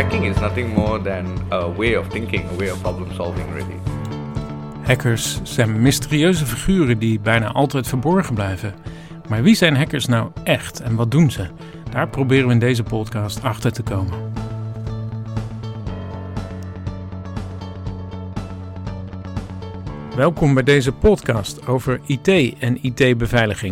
hacking is nothing more than a way of thinking, a way of problem solving, really. Hackers zijn mysterieuze figuren die bijna altijd verborgen blijven. Maar wie zijn hackers nou echt en wat doen ze? Daar proberen we in deze podcast achter te komen. Welkom bij deze podcast over IT en IT-beveiliging.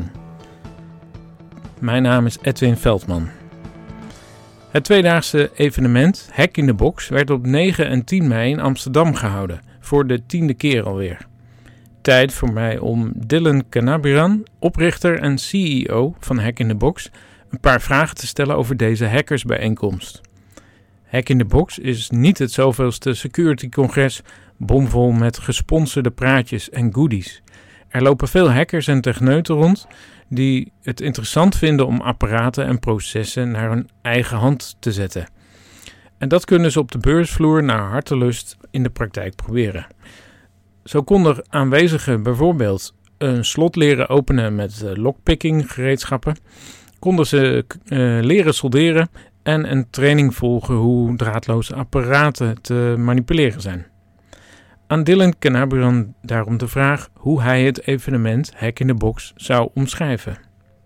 Mijn naam is Edwin Veldman. Het tweedaagse evenement Hack in the Box werd op 9 en 10 mei in Amsterdam gehouden, voor de 10e keer alweer. Tijd voor mij om Dylan Kanabiran, oprichter en CEO van Hack in the Box, een paar vragen te stellen over deze hackersbijeenkomst. Hack in the Box is niet het zoveelste security-congres bomvol met gesponsorde praatjes en goodies. Er lopen veel hackers en techneuten rond die het interessant vinden om apparaten en processen naar hun eigen hand te zetten. En dat kunnen ze op de beursvloer naar hartelust in de praktijk proberen. Zo konden aanwezigen bijvoorbeeld een slot leren openen met lockpicking gereedschappen, konden ze leren solderen en een training volgen hoe draadloze apparaten te manipuleren zijn. Aan Dylan Kanabiran daarom de vraag hoe hij het evenement Hack in the Box zou omschrijven.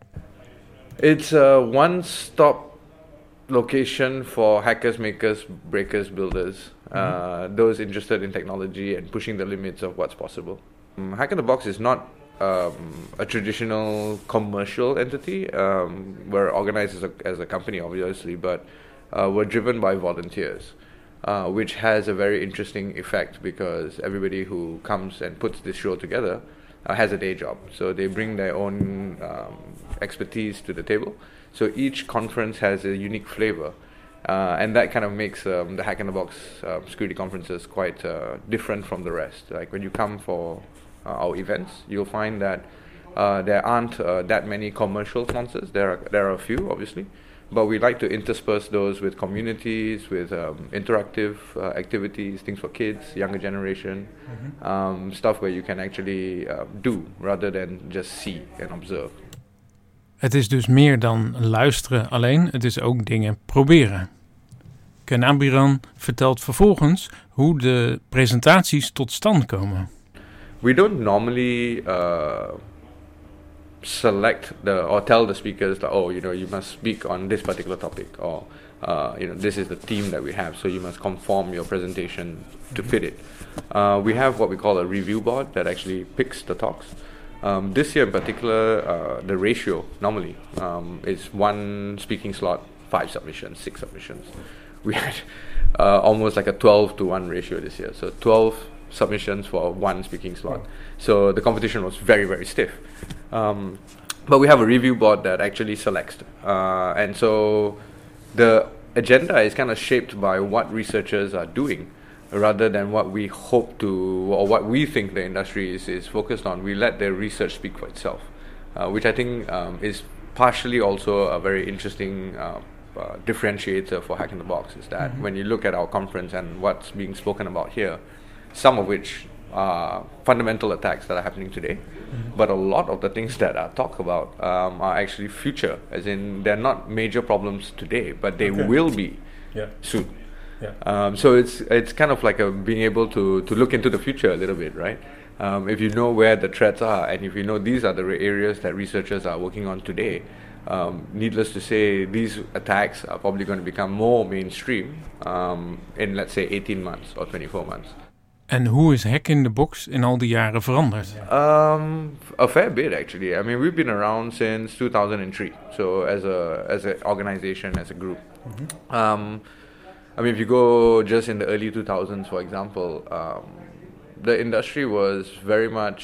It's a one-stop location for hackers, makers, breakers, builders, those interested in technology and pushing the limits of what's possible. Hack in the Box is not a traditional commercial entity. We're organized as a company, obviously, but we're driven by volunteers. Which has a very interesting effect because everybody who comes and puts this show together has a day job. So they bring their own expertise to the table. So each conference has a unique flavor. And that kind of makes the Hack in the Box security conferences quite different from the rest. Like when you come for our events, you'll find that there aren't that many commercial sponsors. There are a few, obviously. But we like to intersperse those with communities, with interactive activities, things for kids, younger generation, stuff where you can actually do rather than just see and observe. Het is dus meer dan luisteren alleen, het is ook dingen proberen. Kanabiran vertelt vervolgens hoe de presentaties tot stand komen. We don't normally select or tell the speakers that, you must speak on this particular topic, or this is the theme that we have, so you must conform your presentation to fit it. We have what we call a review board that actually picks the talks. This year in particular, the ratio normally is 1 speaking slot, 5 submissions, 6 submissions. We had almost like a 12-to-1 ratio this year, so 12 submissions for 1 speaking slot. So the competition was very, very stiff. But we have a review board that actually selects. And so the agenda is kind of shaped by what researchers are doing rather than what we hope to or what we think the industry is focused on. We let their research speak for itself, which I think is partially also a very interesting differentiator for Hack in the Box, is that when you look at our conference and what's being spoken about here, some of which are fundamental attacks that are happening today, but a lot of the things that I talk about are actually future, as in they're not major problems today, but they will be soon. Yeah. So it's kind of like being able to look into the future a little bit, right? If you know where the threats are, and if you know these are the areas that researchers are working on today, needless to say, these attacks are probably going to become more mainstream in, let's say, 18 months or 24 months. En hoe is Hack in the Box in al die jaren veranderd? A fair bit, actually. I mean, we've been around since 2003. So as an organization, as a group. I mean, if you go just in the early 2000s, for example, the industry was very much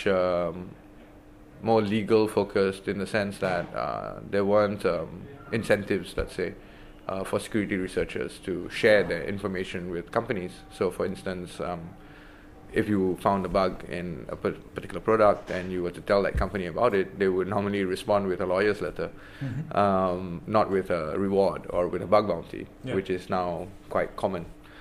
more legal focused in the sense that there weren't incentives, let's say, for security researchers to share their information with companies. So, for instance, if you found a bug in a particular product and you were to tell that company about it, they would normally respond with a lawyer's letter, not with a reward or with a bug bounty, which is now quite common.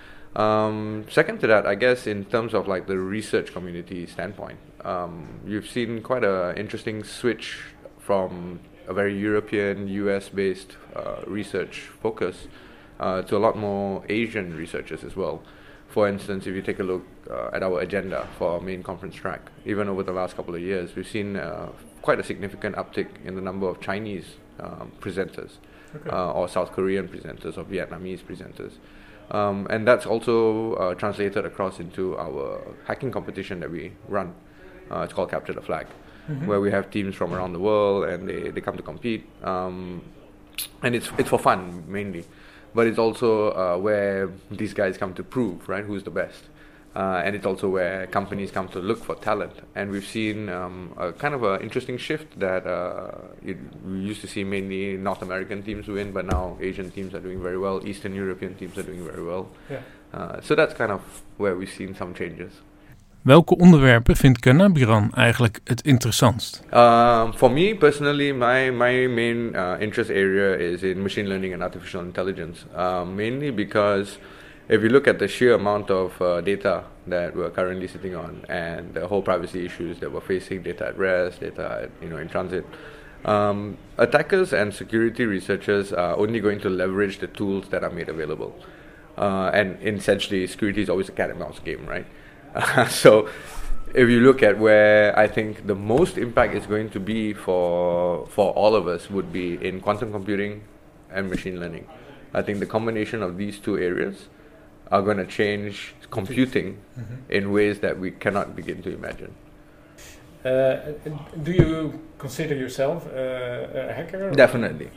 Second to that, I guess, in terms of like the research community standpoint, you've seen quite an interesting switch from a very European, US-based research focus to a lot more Asian researchers as well. For instance, if you take a look at our agenda for our main conference track, even over the last couple of years, we've seen quite a significant uptick in the number of Chinese presenters, or South Korean presenters, or Vietnamese presenters. And that's also translated across into our hacking competition that we run. It's called Capture the Flag, where we have teams from around the world and they come to compete. And it's for fun mainly, but it's also where these guys come to prove, right, who's the best. And it's also where companies come to look for talent. And we've seen a kind of an interesting shift that we used to see mainly North American teams win, but now Asian teams are doing very well, Eastern European teams are doing very well. Yeah. So that's kind of where we've seen some changes. Welke onderwerpen vindt Karnabiran eigenlijk het interessantst? For me personally, my main interest area is in machine learning and artificial intelligence, mainly because if you look at the sheer amount of data that we're currently sitting on and the whole privacy issues that we're facing, data at rest, data in transit, attackers and security researchers are only going to leverage the tools that are made available. And essentially, security is always a cat and mouse game, right? So if you look at where I think the most impact is going to be for all of us would be in quantum computing and machine learning. I think the combination of these two areas are going to change computing in ways that we cannot begin to imagine. Do you consider yourself a hacker? Definitely.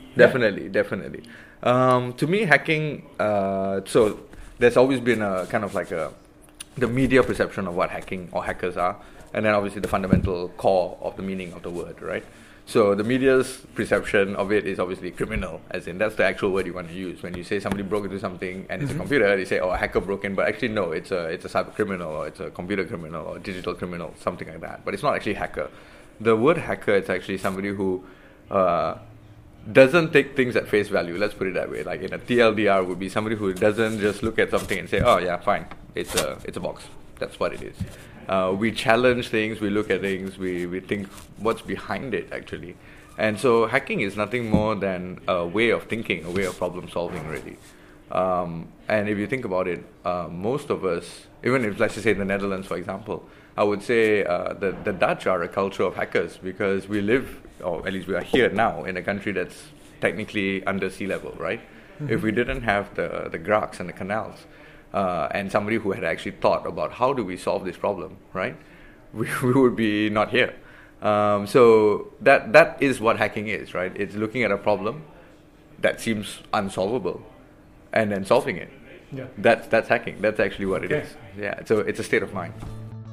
To me, hacking, so there's always been a kind of like the media perception of what hacking or hackers are, and then obviously the fundamental core of the meaning of the word, right? So the media's perception of it is obviously criminal, as in that's the actual word you want to use. When you say somebody broke into something and it's a computer, they say, oh, a hacker broke in, but actually no, it's a cyber criminal, or it's a computer criminal, or a digital criminal, something like that. But it's not actually hacker. The word hacker, it's actually somebody who doesn't take things at face value, let's put it that way. Like in a TLDR would be somebody who doesn't just look at something and say, oh yeah, fine, it's a box. That's what it is. We challenge things, we look at things, we think what's behind it actually. And so hacking is nothing more than a way of thinking, a way of problem solving really. And if you think about it, most of us, even if let's just say in the Netherlands for example, I would say the Dutch are a culture of hackers because we live, or at least we are here now, in a country that's technically under sea level, right? If we didn't have the grachts and the canals, and somebody who had actually thought about how do we solve this problem, right? We would be not here. So that is what hacking is, right? It's looking at a problem that seems unsolvable and then solving it. Yeah. That's hacking. That's actually what it is. Yeah. So it's a state of mind.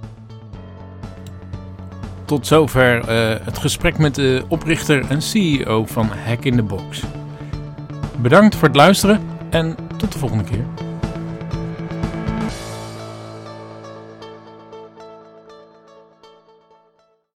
Tot zover het gesprek met de oprichter en CEO van Hack in the Box. Bedankt voor het luisteren en tot de volgende keer.